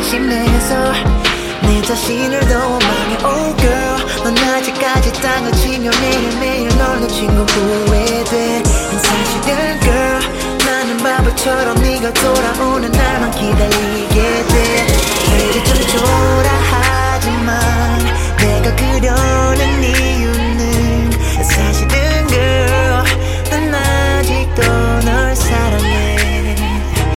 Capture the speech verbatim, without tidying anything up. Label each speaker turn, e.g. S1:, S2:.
S1: 의심해서 내 자신을 더 원망해. Oh girl, 넌 아직까지 땅을 치며 매일매일 널 놓친 거 후회돼. 사실은 girl, 나는 바보처럼 네가 돌아오는 날만 기다려.